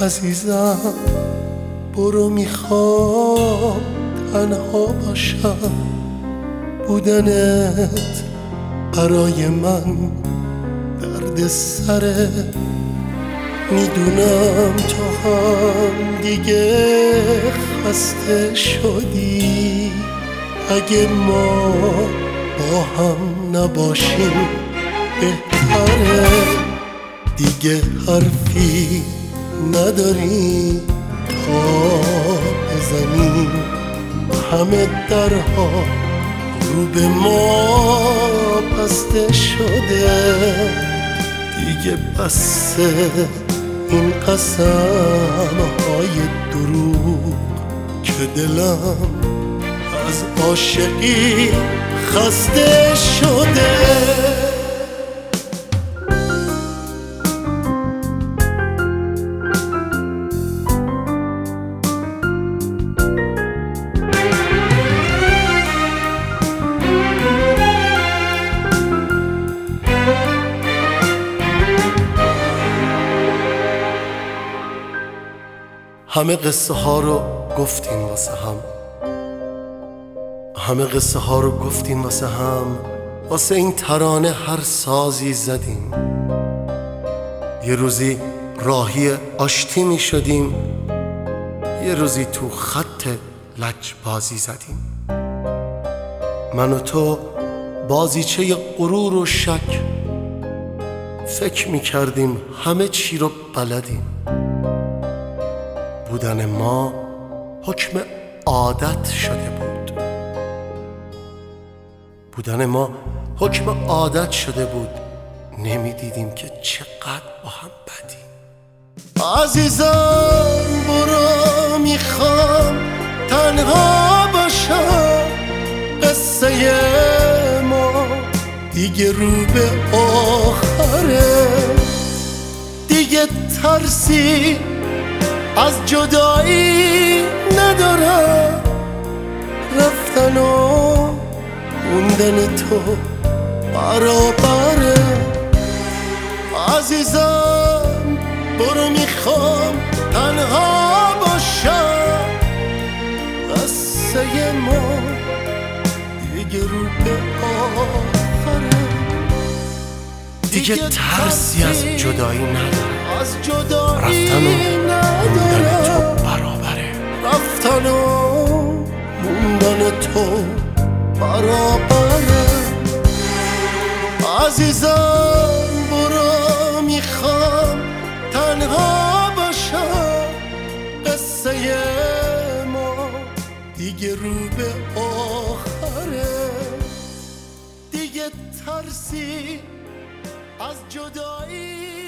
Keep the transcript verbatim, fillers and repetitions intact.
عزیزم برو میخوام تنها باشم، بودنت برای من درد سره. میدونم تو هم دیگه خسته شدی، اگه ما با هم نباشیم بهتره. دیگه حرفی نداری تا بزنیم، همه درها رو به ما بسته شده. دیگه بسه این قسم‌های دروغ که دلم از عاشقی خسته شده. همه قصه ها رو گفتیم واسه هم، همه قصه ها رو گفتیم واسه هم، واسه این ترانه هر سازی زدیم. یه روزی راهی آشتی می شدیم، یه روزی تو خط لجبازی زدیم. من و تو بازیچه غرور و شک، فکر می کردیم همه چی رو بلدیم. بودن ما حکم عادت شده بود، بودن ما حکم عادت شده بود. نمیدیدیم که چقدر با هم بدیم. عزیزم برو میخوام تنها باشم، قصه ما دیگه رو به آخره. دیگه ترسی از جدایی ندارم، رفتن و موندن تو برابره. عزیزم برو میخوام تنها باشم، قصه ما دیگه رو به آخره. دیگه ترسی از جدایی ندارم، از جدایی رفتن و موندن تو برابره. رفتن و موندن تو برابره. عزیزم برو میخوام تنها باشم، قصه ما دیگه رو به آخره. دیگه ترسی از جدایی